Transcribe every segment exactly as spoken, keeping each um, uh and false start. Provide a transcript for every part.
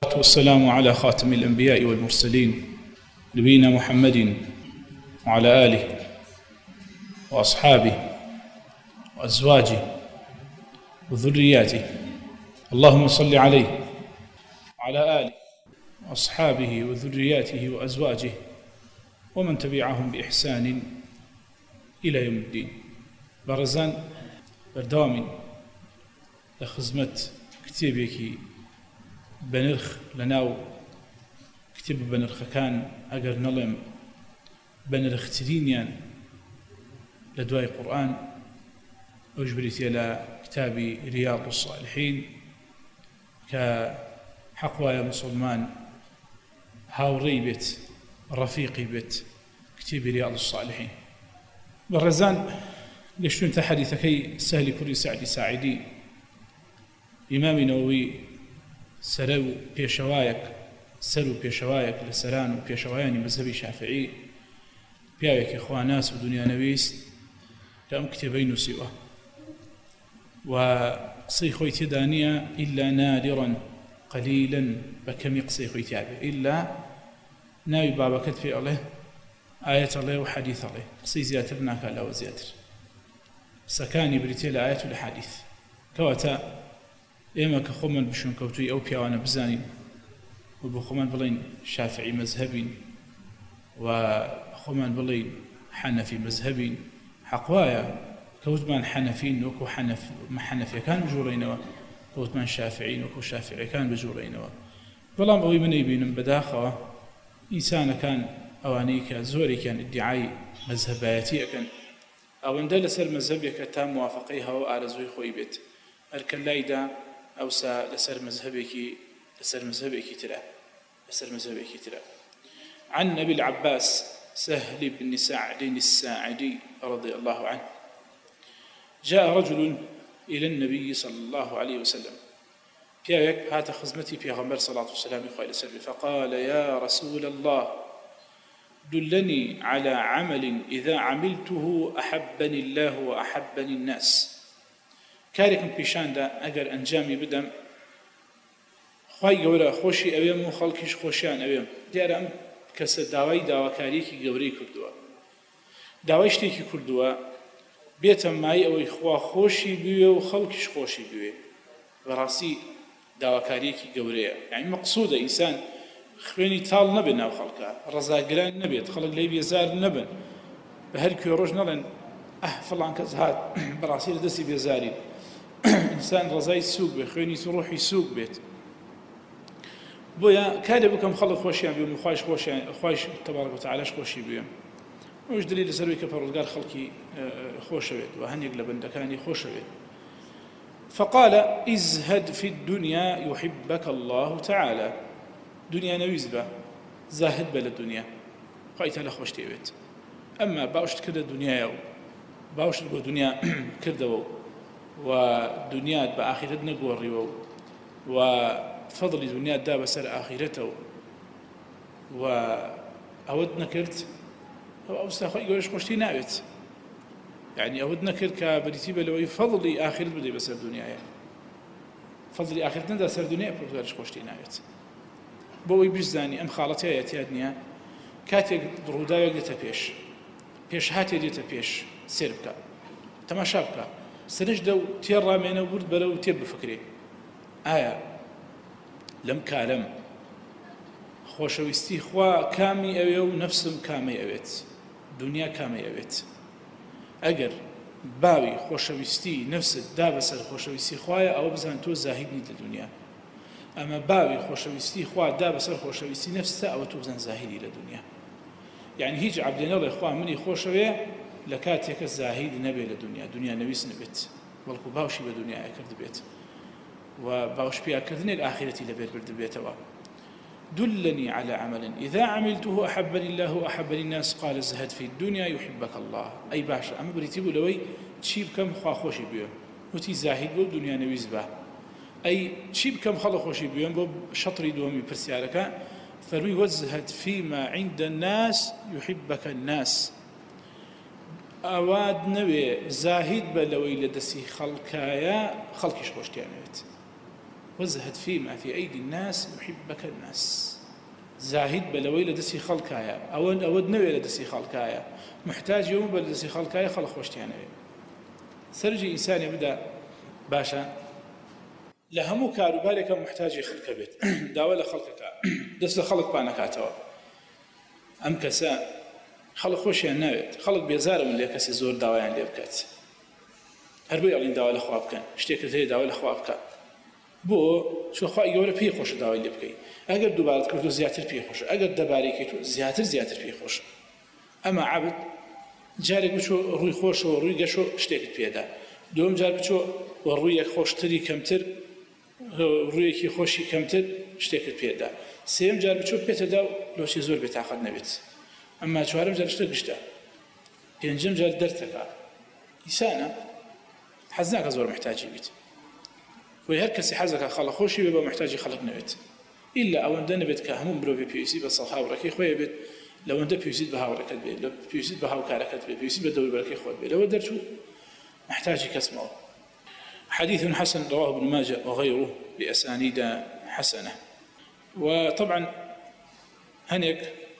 والسلام على خاتم الأنبياء والمرسلين نبينا محمد وعلى آله وأصحابه وأزواجه وذرياته. اللهم صل عليه وعلى آله وأصحابه وذرياته وأزواجه ومن تبعهم بإحسان إلى يوم الدين. برزان بردوامين لخزمة كتابيكي بنرخ لناو كتب بنرخ كان أجر نلم بنرخ ترينيان لدواء القرآن أجبرت إلى كتاب رياض الصالحين كحقوا يا مسلمان هاوري بيت رفيقي بيت كتاب رياض الصالحين. برزان لشتون تحديثكي سهل كل سعد ساعدي إمام نووي سرو بيشوايك سرو بيشوايك لسران وبيشواياني مذهبي شافعي بياويك إخواناس ودنيا نويس كأم كتابين سوى وقصي خويتي دانية إلا نادرا قليلا بكم يقصي خويتي إلا ناوي بابا كتفي عليه آية الله وحديث الله قصي زياترنا كالا وزياتر سكاني بريتي لآية الحديث كواتا إما كخومن بشون كوتوي أو بيوانا بزانين وبخومن بلين شافعي مذهبي وخومن بلين حنفي مذهبي حقوايا كوتمان حنفين وكو حنف حنفي كان بجورينوا كوتمان شافعين وكو شافعي كان بجورينوا بلام أوي من يبين بداخة إنسان كان أوانيك زوري كان ادعاء مذهباتي كان أو اندل سر مذهبك تام موافقيها وآرزوي خوي بيت الكلايدا أو سا لسر مذهبك لسر مذهبك ترى لسر مذهبك ترى عن أبي العباس سهل بن سعد الساعدي رضي الله عنه جاء رجل إلى النبي صلى الله عليه وسلم بياك هات خزمتي في غمر صلاة والسلام خير سر فقال يا رسول الله دلني على عمل إذا عملته أحبني الله وأحبني الناس كاركم بيشان دا أجر أنجامي بدم خواهي قولا خوشي أبيم وخلقش خوشيان أبيم ديارم كسر داوي داوا كاريكي قوري كردوا داويشتيكي كردوا بيتم معي أو إخوة خوشي بيوه وخلقش خوشي بيوه براسي داوا كاريكي قوري يعني مقصودة إنسان خويني تال نبن أو خلقها رزاقلان نبيت خلق لي بيزار نبن بهالكي روج نلن أه فلان كزهاد براسي لدسي بيزارين إنسان رزاي السوق بخويني تروحي سوق بيت بويا كاد بكم خلق خوشي بيوم وخايش خوشي خايش تبارك وتعالى خوشي بيوم وش دليل سروي كبر قال خلقي خوش بيت وهني قلبن دكاني خوش بيت فقال ازهد في الدنيا يحبك الله تعالى دنيا نويزبا زاهد بلا الدنيا قايت له خوش تيبت اما باوش كده الدنيا يو باوش الدنيا كردو ودنيا بآخرتنا قوريو وفضل دنيا دا بسر آخرته وأودنا كرت أو أستخدم يقولش خوشتي نابت يعني أودنا كرت كبريتيبه لو يفضل آخرت بدي بسر دنيا يعني فضل آخرتنا دا سر دنيا بقولش خوشتي نابت بوي بجزاني أم خالتي آياتي الدنيا كاتي ضرودا يقدر بيش بيش هاتي يقدر بيش سيربكا تماشابكا سنجدو تيرا مينا ورد بلو تيب بفكري آية لم كالم خوشويستي خوا كامي أويو نفسم كامي أويت دنيا كامي أويت أجر باوي خوشويستي نفس دابسر خوشويستي خوايا أو بزان تو زاهدني للدنيا أما باوي خوشويستي خوا دابسر خوشويستي نفسه أو تو بزان زاهدي للدنيا يعني هيج عبدنا الله إخوان مني خوشوية لكاتيك الزاهد نبي للدنيا دنيا نبيس نبت والكو باوشي بدنيا أكرد بيت وباوش بي أكردني الآخرة لبيت برد بيتوا دلني على عمل إذا عملته أحبني الله وأحبني الناس قال الزهد في الدنيا يحبك الله أي باشا أما بريتيبو لوي تشيب كم خوا خوشي بيوم وتي زاهد بو دنيا نبيس با أي تشيب كم خلا خوشي بيوم بو شطري دومي برسيارك فروي وزهد فيما عند الناس يحبك الناس ئەواد نەوێ زاهید بە لەوەی لە دەستی خەڵکایە خەڵکیش خۆشتیان نەوێت وازهد فيما في أيدي الناس يحبك الناس. زاهد بلوي لدسي خلقايا أود أود نوي لدسي خلقايا محتاج يوم بلدسي خلقايا خلق وشتيانه سرجي إنسان يبدأ باشا لهمو كاروبارك محتاج خلق بيت داول خلقك دس خلق بانكاتوا أم كسا خلق وشي الناويت خلق بيزار من اللي كسي زور داويان اللي بكات هربو يعلن داول أخواب كان اشتيك تهي داول أخواب كان بو شو خواهی گەورە پێی خۆشە داوای لێ بکەی ئەگەر دووبارەت کردو زیاتر پێی خۆشە ئەگەر دەبارێکی تو زیاتر زیاتر پێی خۆشە ئەمە عابد جارێک بچۆ ڕووی خۆشەوە ڕووی گەشۆ شتێکت پێدا دووەم جار بچۆ وە ڕوویەک خۆشتری کەمتر ڕوویەکی خۆشی کەمتر شتێکت پێدا سێم جار بچۆ پێتەدا و لۆشی زۆر بێتاقەت نەبێت ئەمما چوارەم جار شتە گشتە پێنجەم جار دەرتەکە ئینسانە حەز ناکە زۆر محتاجی بیت وهر كسي حزك خلق خوشي بيبقى محتاج خلق نبت إلا أو أن نبت كهمون برو بيوسي بس هاورك خويا بيت لو أنت بيوسي بهاورك بيت لو بيوسي بهاوكارك بيت بيوسي بدور بركي خويا بيت لو درتو محتاج كسمه. حديث حسن رواه ابن ماجه وغيره بأسانيد حسنة. وطبعا هنيك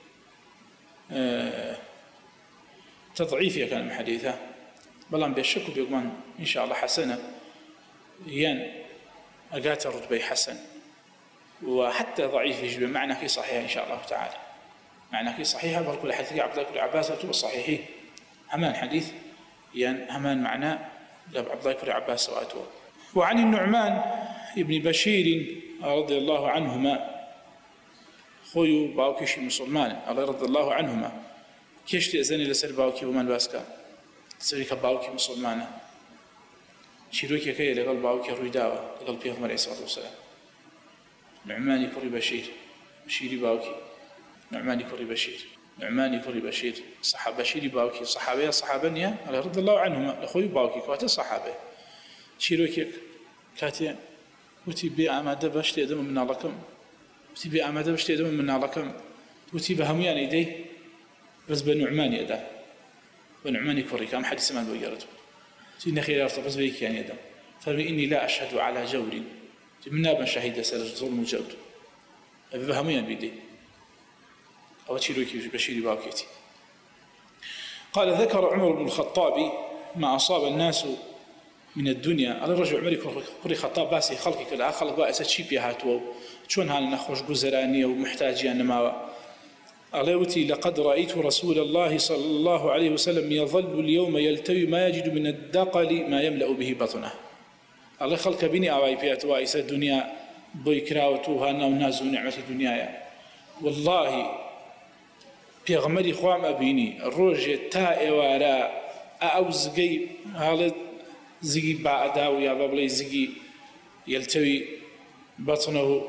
آه تضعيف كان حديثه بلان بيشكو بيقمان إن شاء الله حسنة ين أقات رتبة حسن وحتى ضعيف يجب معنى في صحيح إن شاء الله تعالى معنى في صحيحة بركل حديث عبد الله بن عباس تبقى صحيحين همان حديث ين همان معنى عبد الله بن عباس وأتوه. وعن النعمان ابن بشير رضي الله عنهما خوي باوكيش المسلمان الله رضي الله عنهما كيش تأذني لسر باوكي ومن باسكا سريك باوكي مسلمانه شيروكي كي لقلب باوكي رويداوة لقلب بيغمر عليه الصلاة والسلام نعماني كوري بشير بشيري باوكي نعماني كوري بشير نعماني كوري بشير صحابة بشيري باوكي صحابية صحابنيا على رضي الله عنهما لخوي باوكي كواتا صحابة شيروكي كاتيا وتي بي أمادة بشتي أدم من لكم وتي بي أمادة بشتي أدم من لكم وتي بهميان إيدي بس بنعماني أدا ونعماني كوري كام حد سمان بويرته سيدنا خير يرتبط بيك يعني أدم فإني لا أشهد على جور من نابا شهيد سر ظلم الجور بفهميا بيدي أو تشيروكي بشيري باوكيتي. قال ذكر عمر بن الخطاب ما أصاب الناس من الدنيا على الرجل عمري كوري خطاب باسي خلقك لا خلق باسي شي بيهاتو شلون هان نخرج جزرانية ومحتاجين ما ألوتي لقد رأيت رسول الله صلى الله عليه وسلم يظل اليوم يلتوي ما يجد من الدقل ما يملأ به بطنه. الله خلق بني أواي بيات وائسة الدنيا بيكراوتوها ناز ونعمة الدنيا والله بيغمري خوام أبيني الروج تاء وراء أو زقي هذا زقي بعداو يا بابلي زقي يلتوي بطنه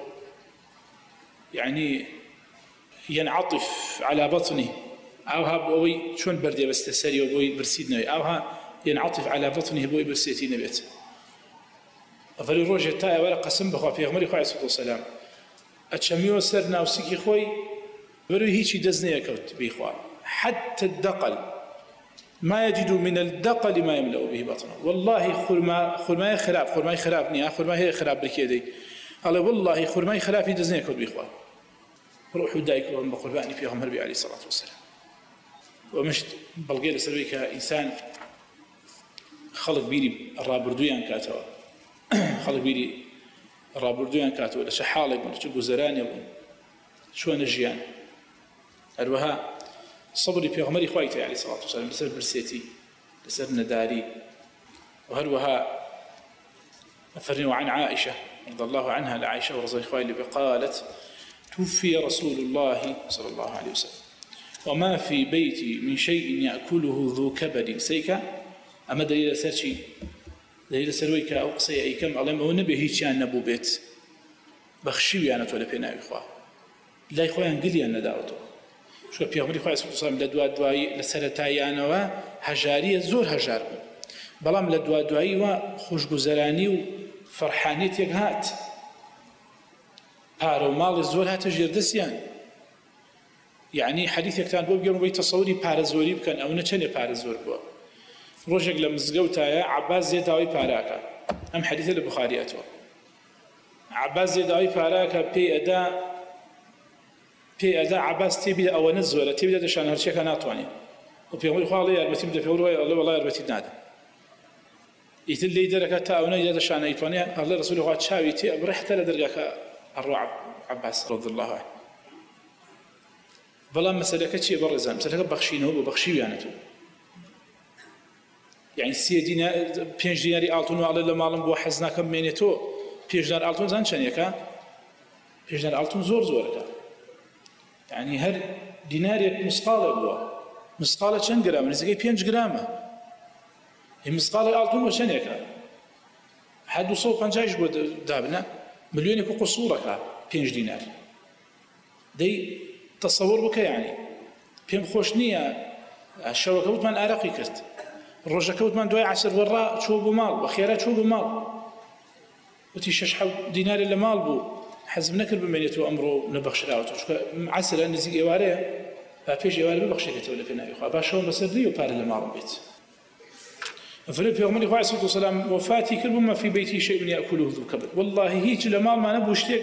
يعني ينعطف على بطنه أو ها بوي شون بردي بس تسري وبوي برسيدنا أو ها ينعطف على بطنه بوي برسيتين بيت أفري روجة تاء ولا قسم بخوا في غمري خوي عليه السلام أتشميو سرنا وسكي خوي بري هيك دزني كوت بيخوا حتى الدقل ما يجد من الدقل ما يملأ به بطنه والله خرما خرما خراب خرما خرابني خرما هي خراب بركيدي قال والله خرما خراب دزني كوت بيخوا روحوا دايكم بقرباني في غمر بي عليه الصلاة والسلام ومشت بلغير سلوي كإنسان خلق بيني الرابردويان كاتوا خلق بيني الرابردويان كاتوا ولا شحالة يبون تشقوا زران يبون شو نجيان أروها صبري في غمر إخواتي عليه الصلاة والسلام لسر برسيتي لسر نداري وهروها أفرنوا عن عائشة رضي الله عنها لعائشة ورضي إخواتي قالت توفي رسول الله صلى الله عليه وسلم وما في بيتي من شيء يأكله ذو كبد سيكا أما دليل سرشي دليل سرويك أو قصي أي كم علم أو نبي هيك يعني نبو بيت بخشيوي أنا تولي بينا إخوة لا إخوة ينقلي أن دعوته شو بيغمري إخوة صلى الله عليه وسلم لدواء دواء لسرتاي أنا وهجارية زور هجار بلام لدواء دواء وخوش جزراني وفرحانية يقهات پارە و ماڵی زۆر هاتە ژێردەستیان یعنی حەدیثێکتان بۆ بگەڕن بۆی تەسەووری پارە زۆری بکەن ئەو نەچەندێ پارە زۆر بووە ڕۆژێک لە مزگەوتایە عەباس زێ داوای پاراکە ئەم حەدیثە لە بوخاری ئەتوە عباس زێداوی پاراکە پێی ئەدا پێی ئەدا عباس تێبیدا ئەوەنە زۆرە تێبیدا دەشان هەرچیەکە ناتوانێت و پێغەمبەری خوا ئەڵێ یارمەتیم بدە پێوەڕۆی ئەڵێ وەڵای یارمەتیت نادەم ئیتر لێی دەرەکە تا ئەوەنە یە دەشان نەیتوانێت ئەڵێ ڕەسوولی خوا چاوی تێ ئەبڕێ حتە لە دەرگاکە ئەڕوا عباس رضی الله عنه بەڵام مەسەلەکە چییە بەڕێزان مەسەلەکە بەخشینەوە بۆ بەخشیویانەتەوە یعنی سێ دینار پێنج دیناری ئاڵتون و ئەڵێ لە ماڵم بۆ حەز ناکەم بمێنێتەوە پێنج دینار ئاڵتون زان چەندێکە پێنج دینار ئاڵتون زۆر زۆرەکە یعنی هەر دینارێک مسقالێک بووە مسقالە چەند گرامە نزیکەی پێنج گرامە مسقالە ئاڵتون بۆ چەندێکە حد دوو سەد و پەنجاش بۆ دابنە ملیۆنێک و قوسوورەکە پێنج دینار دەی تەسەووڕ بکە یعنی پێم خۆش نییە شەوەکە وتمان ئارەقی کرد ڕۆژەکە وتمان دوای عەسر وەڕا چوو بۆ ماڵ بە خێرا چوو بۆ ماڵ وتی شەش حەوت دینارێ لە ماڵ بوو حەزم نەکرد بمێنێتەوە ئەمڕۆ نەبەخشراوەتەوە چونکە عەسرە نزیک ئێوارەیە با پێش ئێوارە ببەخشێتەوە لە پێناوی خوا باشەوە بەسەر دێ و پارە لە ماڵم بێت فلو پێغەمبەری خوا عەلەیهی سەڵاتو وەسەلام وەفاتی کرد بوومە فی بەیتی شەیء یەأکلوه ذو کەبد والله هیچ لە ماڵمانە بوو شتێک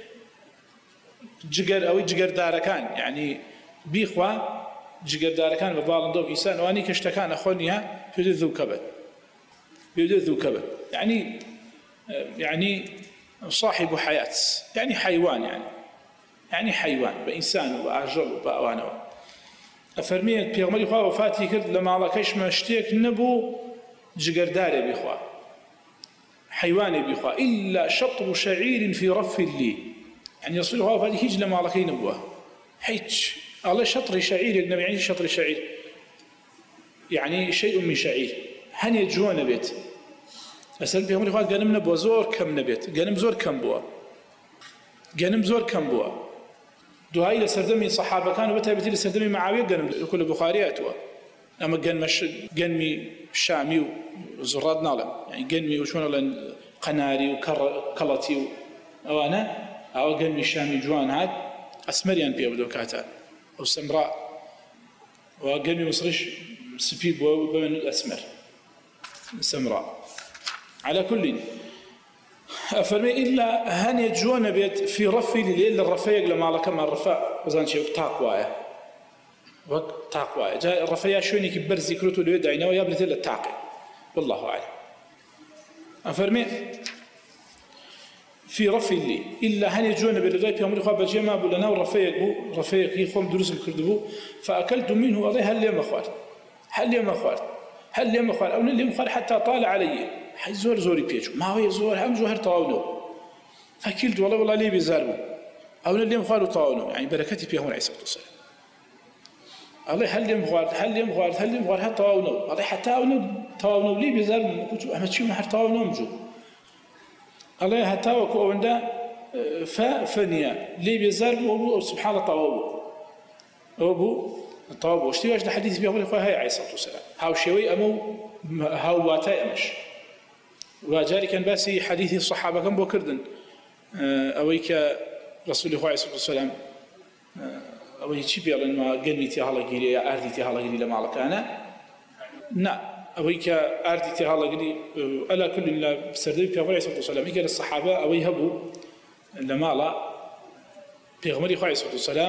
جگەر ئەوەی جگەردارەکان یعنی بیخوا جگەردارەکان بە باڵندە و ئیسان ئەوانەی کە شتەکان ئەخۆنیە پێدە ذو کەبد پێدە ذو کەبد يعني يعني صاحب حياة يعني حيوان يعني يعني حيوان بإنسان وبأجل وبأوانه أفرميت بيغمري خواه وفاتي كرد لما الله كيش ما اشتيك نبو جگرداري بخوا حيواني بخوا إلا شطر شعير في رف لي يعني رسول الله وفاتي هيج لما الله كي نبوه حيج الله شطر شعير النبي يعني شطر شعير يعني شيء من شعير هن يجوان بيت أسأل بيغمري خواه قانم نبوه زور كم نبيت قانم زور كم بوه قانم زور كم بوه دوهاي لسردمي صحابة كانوا بتابتي لسردمي معاوية قانم كل بخارياتوا أما قنمش قنمي شامي وزراد نالم يعني قنمي وشون قناري وكلتي أو أنا أو قنمي شامي جوان هاد أسمريان بيبدو كاتا أو سمراء وقنمي مصريش سبيب وبين الأسمر سمراء على كل أفرمي إلا هن يجون بيت في رفي لليل الرفيق لما على كما الرفاء وزان شيء تقوى وقت تقوى جاء الرفيع شوني كبر ذكرته ليدعينا ويابنت إلا التعقي والله أعلم أفرمي في رفي لي إلا هن يجون بالرفيق يوم الخواب الجماع بلنا والرفيق بو رفيق يخوم دروس الكردبو فأكلت منه والله هل يوم أخوار هل يوم أخوار هل يوم أخوار أو اليوم أخوار حتى طال علي حي زور زوري بيجو ما هو يزور هم جوهر طاونه فكلت والله والله لي بيزارو أو اليوم أخوار طاونه يعني بركتي فيهم عليه الصلاة والسلام الله هل يوم أخوار هل يوم أخوار هل يوم أخوار حتى طاونه الله حتى طاونه طاونه لي بيزارو كنت أحمد شيء ما حر طاونه مجو الله حتى وكو عنده ففنيا لي بيزارو سبحان الله طاوه أبو طاوه واشتي ده حديث بيقول إخوة هاي عليه الصلاة والسلام هاو شوي أمو هاو واتاي أمش وجاري كان باسي حديث الصحابة كان بوكردن أويك رسول الله عليه الصلاة والسلام أوي شي بيقول ما قلبي تهلا جري يا أرضي تهلا جري لما على كأنا نا أويك أرضي تهلا جري ألا كل الله سردي بيقول عليه الصلاة والسلام يقول الصحابة أوي هبوا لما على بيغمر عليه الصلاة والسلام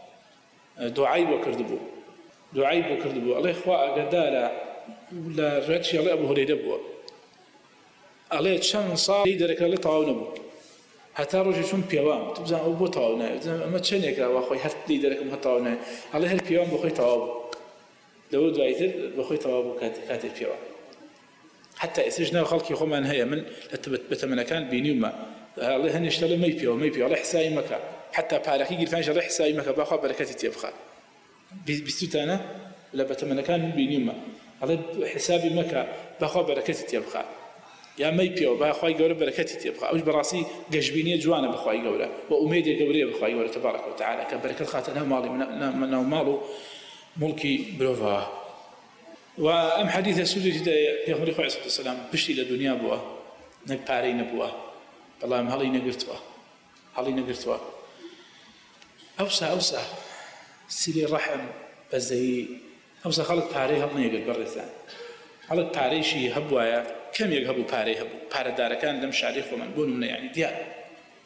دعاء وكردبو دعاء وكردبو الله إخوة قدالا ولا رجع الله أبو هريرة بوا عليه شان صار يدرك الله تعاونه بو حتى رجع شون بيوام تبزان أبو تعاونه ما تشنيك وأخوي هرت يدرك ما تعاونه عليه البيوام بخوي تعاونه لو دعيتر بخوي تعاونه كات كات البيوام حتى إسجنا خلق يخو من هي من بتمنى كان بينيوما الله هني اشتغل ما يبيو ما يبيو الله حساي مكا حتى بعرف يجي فانش الله حساي مكا باخذ بركتي تبخا بستوتانا لا بتمنى كان بينيوما الله حسابي مكا باخذ بركتي تبخا يا ما يبيو باخذ يقول بركتي تبخا أوش براسي جشبينية جوانا باخذ يقوله وأميدة قورية باخذ يقوله تبارك وتعالى كبركة خاتنا مالي من من مالو ملكي بروفا وأم حديث السودي جدا يقول عليه الصلاة والسلام بشتي للدنيا بوا نبارين بوا والله ما هلي نقرتوا هلي نقرتوا أوسع أوسع سيلي الرحم بزي أوسع خلق باري هل نيجي برثان خلق باري شيء هبوا كم يجهبوا باري هبوا بار دار كان لم شاريخ ومن بون من يعني ديال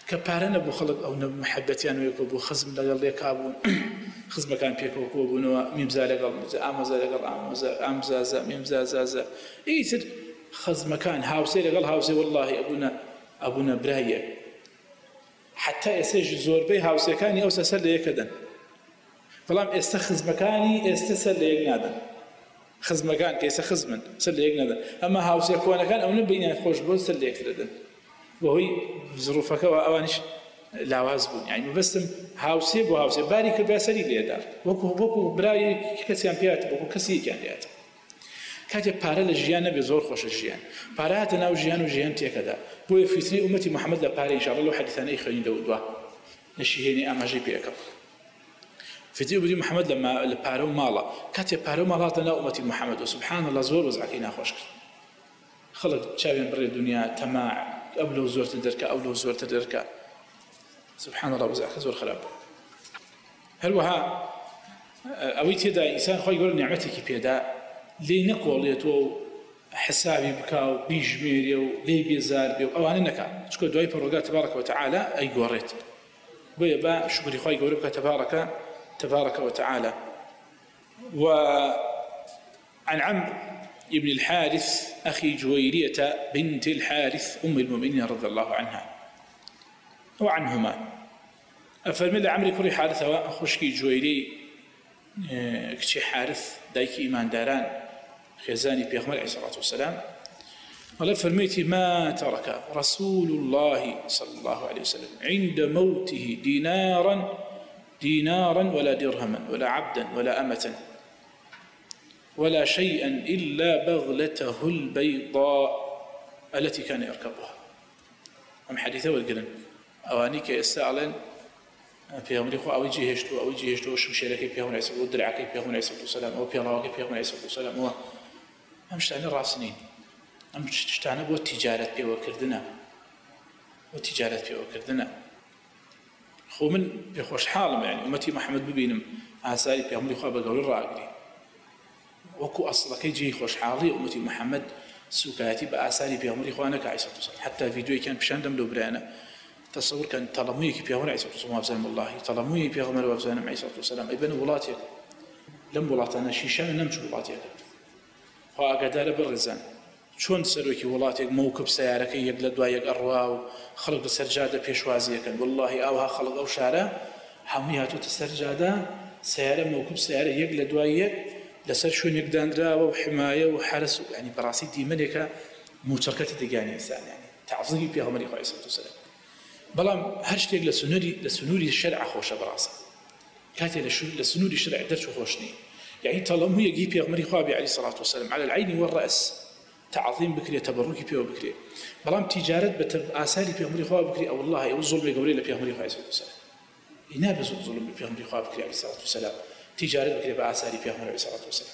کە پارە نەبوو خەڵک ئەو محەبەتیان وێکەوە بوو خزم لەگەڵ لێکا بوون خزمەکان پێکەوە کۆ بوونەوە میمزا لەگەڵ ئامۆزا لەگەڵ ئامزازە میمزازازە ئیتر خزمەکان هاوسێ لەگەڵ هاوسێ وەڵڵاهی ئەبوونە ئەبوونە برایە حتا ئێستاش زۆربەی هاوسەکانی ئەوسا سەر لە یەکە دەن بەڵام ئێستا خزمەکانی ئێستا سەر لە یەک نادەن خزمەکان کە ئێستا خزمن سەر لە یەک نادەن ئەمە هاوسێ کۆنەکان ئەو نەبینیان خۆش بۆ سەر لە یەکتر دەن بەهۆی زروفەکەەوە ئەوانیش لاواز بوون یعنی مەبەستم هاوسێ بۆ هاوسێ باری کردبا سەری لێدار وەکو وەکو برای کەسیان پێات وەکو کەسێکیان لێتە کاتێک پارە لە ژیان نەبێ زۆر خۆشە ژیان پارە هاتە ناو ژیان و ژیان تێکەدا بۆیە فیتنەی ئومەتی محەممەد لە پارە ئینشاءڵڵا لەو حەدیثانەی خوێنین لەو دووە نەشیهێنی ئاماژەی پێەکەم فیتنەی ئومەتی محەممەد لە پارە و ماڵە کاتێک پارە و ماڵ هاتە ناو ئومەتی محەممەد و سوبحان الله زۆر وەزعەکەی ناخۆش کرد خەڵک چاویان بڕێ دنیا تەماع ئەو لەو زۆرتر دەرکە ئەو لەو زۆرتر دەرکە سبحان الله وەزعەکە زۆر خراپ هەروەها ئەوەی تێدا ئینسان خۆی گەورە نیعمەتێکی پێدا لێی نەکۆڵێتەوە و حسابی بکا و بیژمێرێ و لێی بێزار بێ و ئەوانە نەکا چکە دوای پەروەردگار تبارەکە وتعالى ئەیگۆڕێت بۆیە با شکری خۆی گەورە بکە تبارەکە تبارك وتعالى. وعن عمرو ابن الحارث أخي جويرية بنت الحارث أم المؤمنين رضي الله عنها وعنهما أفرمي لعمري كوري حارثة وأخشكي جويري كتشي حارث دايكي إيمان داران خزاني بيغمر عليه الصلاة والسلام قال فرميتي ما ترك رسول الله صلى الله عليه وسلم عند موته دينارا دينارا ولا درهما ولا عبدا ولا أمة ولا شيئا إلا بغلته البيضاء التي كان يركبها. أم حديثة والقرن أوانيك يستعلن في أمر إخوة أو يجي هشتو أو يجي هشتو شو شركة في أمر عيسى ودرعك في أمر عيسى والسلام أو في الله في أمر عيسى والسلام هو أم شتعني راسنين أم شتعني بو التجارة في وكردنا والتجارة في وكردنا خو من بخوش حالم يعني أمتي محمد ببينم آثاري في أمر إخوة بقول الراقلي وكو أصلا كي يجي خوش حالي أمتي محمد سوكاتي بآثاري في أمر إخوانك عيسى والسلام حتى فيديو كان بشاندم لو برانا تصور كان طلمويك في أمر عيسى والسلام الله طلمويك في أمر وابزان عيسى والسلام ابن ولاتي لم ولاتنا شيشان نمش ولاتي وأقدر بالرزان شون تسرويك ولاتك موكب سيارك يقل دوايق أرواو خلق السرجادة بيشوازية كان والله أوها خلق أو شارع حميهاتو تسرجادة سيارة موكب سيارة يقل دوايق لسر شون يقدان دراوة وحماية وحرس يعني براسي دي ملكة مشاركة دقاني إنسان يعني تعظيم بها مريخ عليه الصلاة والسلام بلام هرشتيق لسنوري لسنوري الشرع خوش براسه كاتي لسنوري الشرع درش خوشني يعني طالما هي جيب يا مريخ عليه الصلاة والسلام على العين والرأس تعظيم بكري تبركي بيه بكري بلام تجارة بآثار بيغمري خواه بكري أو الله أو الظلم يقولي لبيغمري خواه عليه الصلاة والسلام ينابز الظلم بيغمري خواه بكري عليه الصلاة والسلام تجارة بكري بآثار بيغمري عليه الصلاة والسلام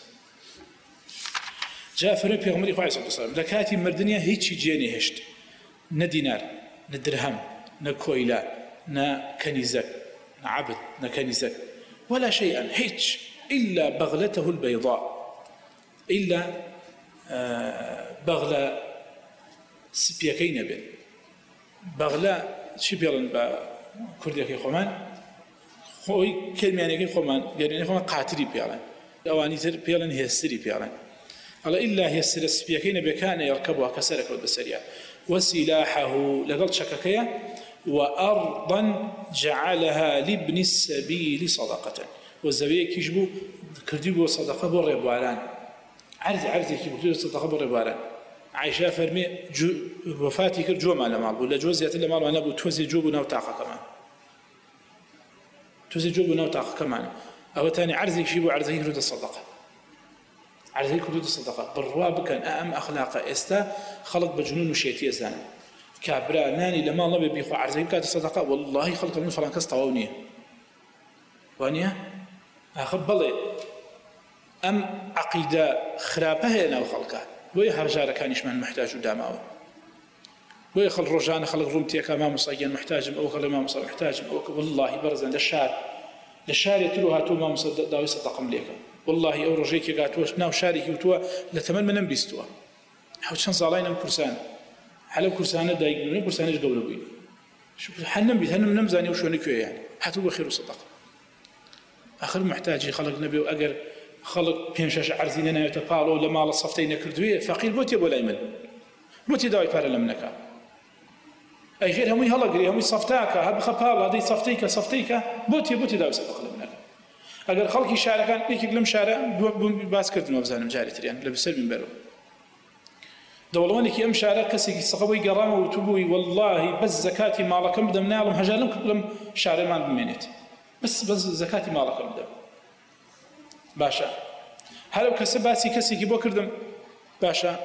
جاء فرمي بيغمري خواه عليه الصلاة والسلام لكاتي مردنيا هيتشي جيني هشت نا دينار نا درهم نا كويلا نا كنيزك نا عبد نا كنيزك ولا شيئا هيتش إلا بغلته البيضاء إلا آه بغلة سبيكين بين بغلة شو بيرن بكردية خمان خوي كلمة يعني خمان يعني خمان قاتلي بيرن أواني تر بيرن هي السري بيرن على إلا هي السر السبيكين بكان يركبها كسرك والبسرية وسلاحه لقل شككية وأرضا جعلها لابن السبيل صدقة والزبيك يجبو كرديبو صدقة بريب وعلان عرض عرض كرديبو صدقة بريب وعلان عايشة فرمي وفاتي كر جو مال مال ولا جوزيات اللي مال وانا بو توزي جوبو نوتاقة كمان توزي جوبو نوتاقة كمان أو تاني عرض يجيبو عرض كرديبو الصدقة عرض كرديبو الصدقة بالرواب كان أهم أخلاقه استا خلق بجنون وشيتي زان كابرا ناني لما الله بيخو عرض كات الصدقة والله خلق من فرنكس طواونيه وانيا أخبلي أم عقيدة خرابة هنا وخلقه ويا هرجار كان يشمل محتاج ودامه ويا خل رجعنا خلق رومتي كما مصيان محتاج أو خل ما مصيان محتاج أو والله برزن للشار للشار يتلوها تو ما مصدق داوي صدقم ليك والله أو رجيك قاتوش ناو شارك وتوا لتمن من بيستوا حوشان صالين كرسان حلو كرسان دايقون كرسان إيش قبله بين شوف حنم بيت هنم نمزاني وشوني كوي يعني حتى هو خير وصدق آخر محتاج خلق نبي وأجر خلق بينشاش عرزين أنا يتقالوا لما على الصفتين كردوية فقير بوتي ولا يمل بوتي داوي فار لمنك أي غير همي هلا غير همي صفتاك هب خبال هذه صفتيك صفتيك بوتي بوتي داوي سبق لمنك أجر خلق شارع كان ليك لم شارع باس كردنا بزانم جاري تريان لبسر من برو دولواني كي أم شارع كسي صقوي قرامة وتبوي والله بس زكاتي مالكم بدم نالم هجالم كلهم شارع ما بمينت بس بس زكاتي مالكم بدم باشا هلو كسباسي كسي كي بوكردم باشا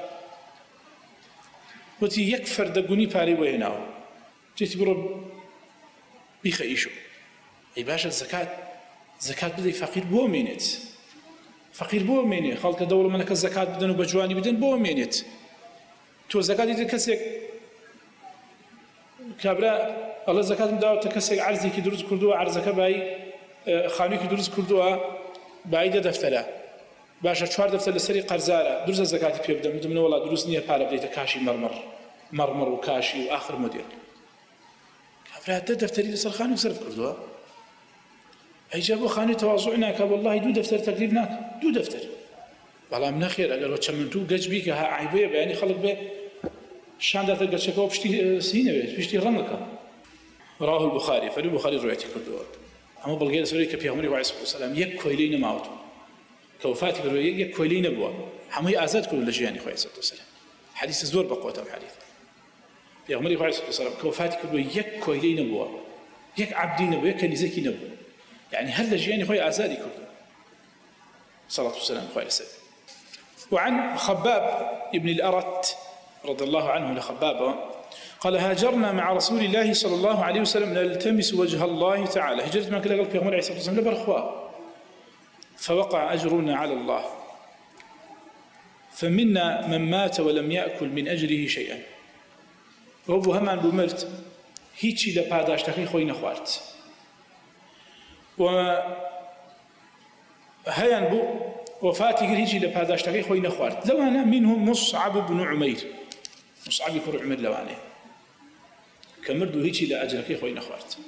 وتي يكفر دقوني باري ويناو تيتي برو بيخيشو اي باشا الزكاة زكاة بدي فقير بو مينت فقير بو مينت خلق دولة منك الزكاة بدن وبجواني بدن بو مينت تو زكاة دي كسيك كابرا الله زكاة مداو تكسيك عرزي كي دروز كردوها عرزك باي خانوي كي دروز كردوها بايدة دفترة باشا چوار دفتر لسري قرزارة دروز الزكاة بيه بدم بدم والله دروز نية بارا بديت كاشي مرمر مرمر وكاشي وآخر مدير كابرا ده دفتري لسر خانوي صرف كردوها أي جابوا خانوي تواضعناك والله دو دفتر تقريبناك دو دفتر والله من خير أقل وتشمنتو قج بيك ها عيبية بيعني خلق بيه شان داتا قجشكا وبشتي سينة بيه بشتي رنكا رواه البخاري فريو البخاري روايتي كردوها أما بلغير سوري كبيغمري وعليه الصلاة والسلام يك كويلين ماوتو كوفاتي كردوها يك كويلين بوا همي آزاد كل لجياني خواه الصلاة والسلام حديث زور بقوة حديث بيغمري وعليه الصلاة والسلام كوفاتي كردوها يك كويلين بوا يك عبدين بوا يك كنيزكي نبوا يعني هل لجياني خواه آزادي كردوها صلاة والسلام خواه السلام وعن خباب ابن الأرت رضي الله عنه لخبابه قال هاجرنا مع رسول الله صلى الله عليه وسلم نلتمس وجه الله تعالى هجرت ما كلا قال في غمر عليه الصلاة والسلام لبرخوا فوقع أجرنا على الله فمنا من مات ولم يأكل من أجره شيئا وهو همان بمرت هيتشي لباداش تخي خوي نخوارت و هيان بو وفاتي هيتشي لباداش تخي خوي نخوارت لو أنا منهم مصعب بن عمير مصعب يكون عمر لو أنا كمردو هيتشي لأجركي خوي نخوارت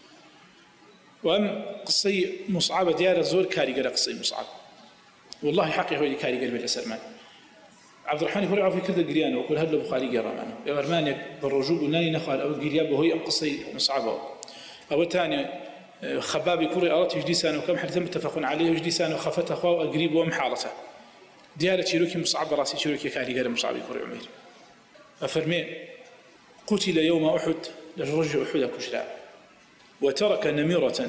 وأم قصي مصعب ديار الزور كاريقر قصي مصعب والله حقي هو كاريقر بالأسرمان عبد الرحمن يقول عافي كذا قريانه وكل هذا البخاري قرا معنا يا ارمانك بالرجوع وناني نخال او قرياب وهي ام قصي مصعبه او ثاني خباب يقول ارات جديسان وكم حدث متفق عليه جديسان وخفت اخوه وقريب ومحالته ديار تشيروكي مصعب راسي تشيروكي كاريقر مصعب يقول عمير افرمي قتل يوم احد لرجع احد كشرا وترك نميرة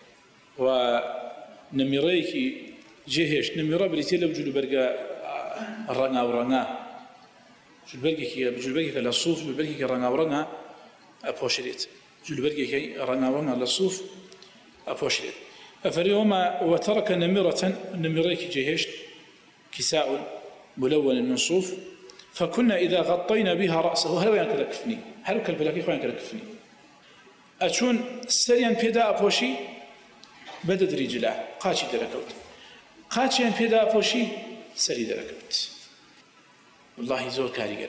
ونميريك جهش نميرة بريتيلا بجلو برقا الرنا ورنا جلبرقي بجلبرقي للصوف جلبرقي رنا ورنا أبوشريت جلبرقي رنا ورنا للصوف أبوشريت أفريهما وترك نميرة نميريك جهش كساء ملون من صوف فكنا إذا غطينا بها رأسه هل وين كركفني هل كالبلاكي وين كركفني أشون سريان بيدا أبوشي بدد رجلا قاتشي دركوت قاتشيان بيدا أبوشي سري دركوت والله زور كاريقر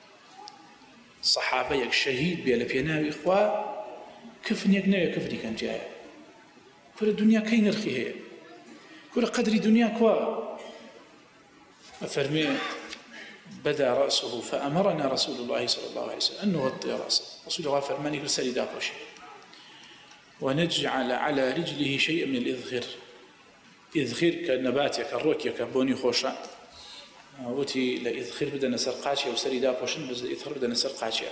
صحابة يك شهيد بيلا بيناوي إخوة كفن يقناوي كفني كان جاية كل الدنيا كي نرخي هي كل قدر دنيا كوا أفرمي بدا رأسه فأمرنا رسول الله صلى الله عليه وسلم أن نغطي رأسه رسول الله فرماني كل سري دابوشي ونجعل على رجله شيء من الإذخر إذخر كالنباتي كالروكيا كبوني خوشا وتي لإذخر بدنا سرقاتيا وسري دابوشن بس إذخر بدنا سرقاتيا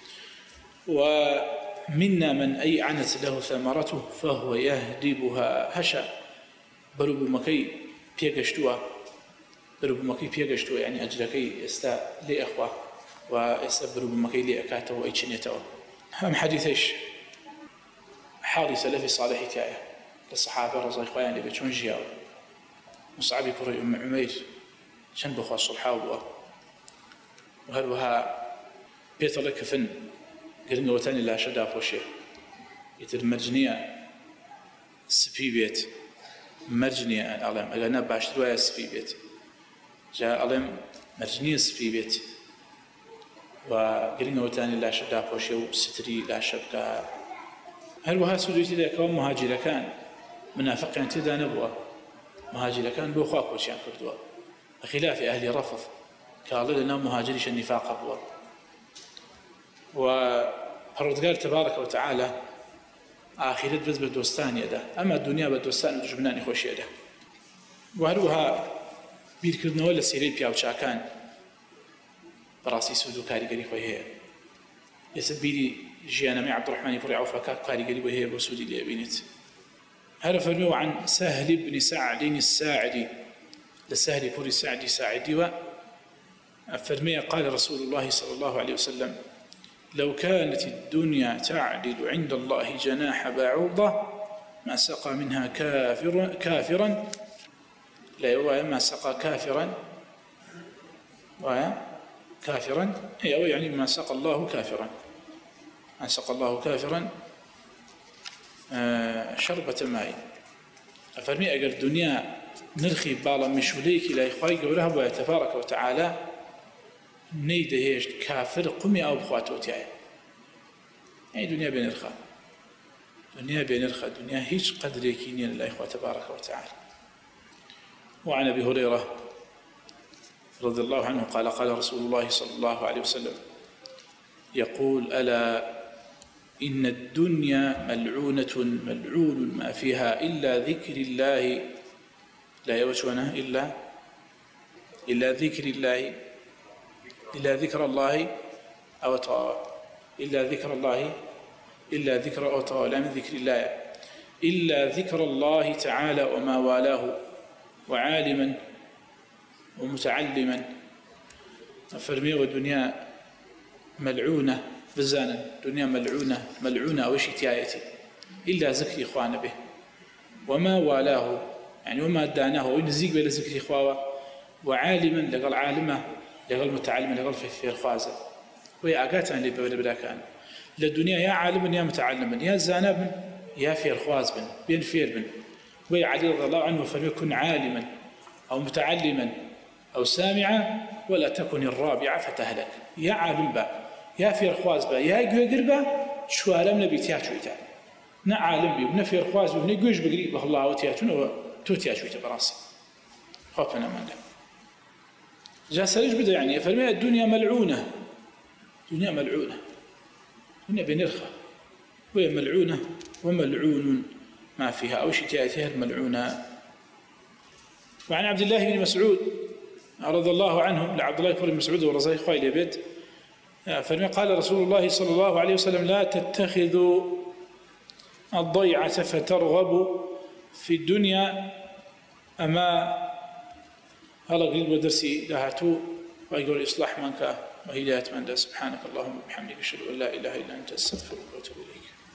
ومنا من أي عنت له ثمرته فهو يهدبها هشا برب مكي بيقشتوا برب مكي بيقشتوا يعني أجلكي استا لي أخوة واستا برب مكي لي أكاته وإيشنيته هم حديثيش حالي سلفي صالح حكاية للصحابة رضي الله عنهم بيتشون جياو مصعب كري أم عمير شن بخوا الصلحة وبوا وهل وها بيت الله كفن قلنا وتاني لا شدا فوشي يتر مرجنية سبي بيت مرجنية أعلم أنا باشتروا سبي بيت جاء أعلم مرجنية سبي بيت وگرنگەوەتانی لاشە داپۆشێ و ستری لاشە بکە. هەروەها سوودێتی دەکەوە مهاجرەکان منافقیان تێدا نەبووە، مهاجرەکان بۆ خوا کۆچیان کردووە بەخلاف ئەهلی ڕەفض کاڵە لەناو مهاجریشە نیفاقە بووە. و پەروەردگار تەبارەکە وتەعالە ئاخرەت بەس بە دۆستانیەدا، ئەمە دنیا بە دۆستان و دوژمنانی خۆشیەدا. و هەروەها بیرکردنەوە لە سێرەی پیاوچاکان بەڕاستی سوود و کاریگەری خۆی هەیە. ئێستا بیری ژیانەمەی عەبدوڕەحمانی کوڕی عەوفەکە کاریگەری بۆ هەیە بۆ سوودی لێ بینیت. هەر فەرمێ عن سهل بن سعد الساعدي لسهل كوري سعدي ساعدي وفرمي قال رسول الله صلى الله عليه وسلم لو كانت الدنيا تعدل عند الله جناح بعوضة ما سقى منها كافرا كافرا لا يوى ما سقى كافرا كافرا هي يعني ما سقى الله كافرا ما سقى الله كافرا شربة ماء. أفرمي أجر الدنيا نرخي بالا مشوليك لا يخاي جورها بو تبارك وتعالى نيده هيش كافر قمي أو بخواتو تاعي. يعني دنيا بنرخى دنيا بنرخى دنيا هيش قدر يكينين الله إخوة تبارك وتعالى. وعن أبي هريرة رضي الله عنه قال قال رسول الله صلى الله عليه وسلم يقول ألا إن الدنيا ملعونة ملعون ما فيها إلا ذكر الله لا يوجونه إلا إلا ذكر الله إلا ذكر الله أو طاعة إلا ذكر الله إلا ذكر أو طاعة لا من ذكر الله إلا ذكر الله تعالى وما والاه وعالما ومتعلما. فرمي والدنيا ملعونة بزانا دنيا ملعونة ملعونة أو شيء تيايتي إلا ذكر إخوان به وما والاه يعني وما داناه وينزيق بلا ذكر إخوانه وعالما لقل عالمة لقل متعلمة لقل في الخوازة وهي أقات عن اللي بلا كان للدنيا يا عالما يا متعلما يا زانبا يا في الخواز بن بين فير بن وهي علي رضي الله عنه فليكن عالما أو متعلما أو سامعا ولا تكن الرابعة فتهلك. يا عالم با يا في الخواز با يا يقوي قربا شو عالم نبي تياتشو يتعلم نا عالم بي ونفي الخواز ونقويش بقريب الله وتياتون وتوتياتشو يتبراسي خوفنا من له جاء سريج بدأ يعني فرمي الدنيا ملعونة دنيا ملعونة دنيا بنرخة وهي ملعونة وملعون ما فيها أو شتياتها الملعونة. وعن عبد الله بن مسعود رضي الله عنه لعبد الله بن مسعود ورضي خويل بيت فرمي قال رسول الله صلى الله عليه وسلم لا تتخذوا الضيعة فترغبوا في الدنيا أما هلا قريب ودرسي لهاتو ويقول إصلاح منك وهداية من سبحانك اللهم وبحمدك أشهد أن لا إله إلا أنت أستغفرك وأتوب إليك.